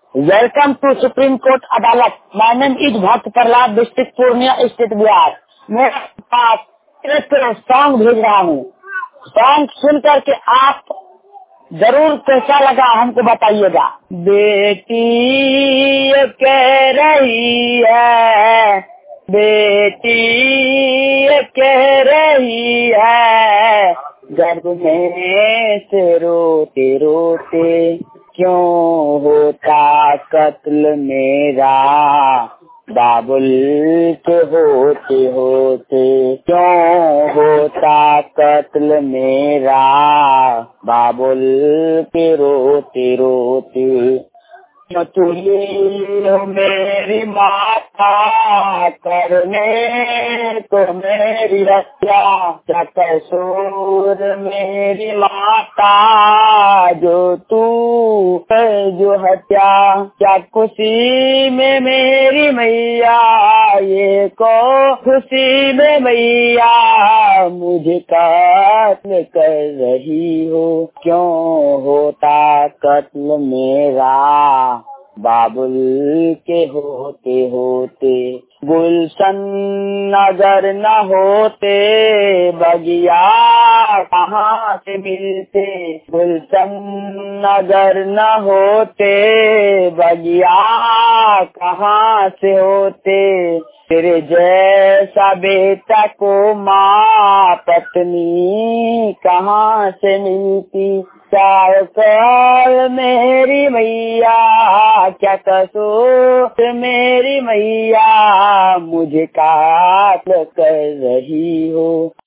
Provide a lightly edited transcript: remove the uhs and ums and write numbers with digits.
Welcome two supreme court अदालत। माय name is Bhakt Prahlad, district Purnia, state Bihar. मैं पास एक सॉन्ग भेज रहा हूँ। सॉन्ग सुन करके आप जरूर कैसा लगा हमको बताइएगा। बेटी ये कह रही है, बेटी ये कह रही है, गर्भ में से रोते रोते क्यों होता कत्ल मेरा, बाबुल के होते होते क्यों होता कत्ल मेरा, बाबुल के रोते रोते। तुझे मेरी माता करने को मेरी हत्या, क्या कसूर मेरी माता जो तू है जो हत्या, क्या खुशी में मेरी मैया ये को खुशी में मैया मुझे कत्ल कर रही हो, क्यों होता कत्ल मेरा, बाबुल के होते होते। गुलशन नगर न होते बगिया कहाँ से मिलते, गुलशन नगर न होते बगिया कहाँ से होते, तेरे जैसा बेटा को माँ पत्नी कहाँ से मिलती, चार साल मेरी मैया क्या कसूर मेरी मैया मुझे काट कर रही हो।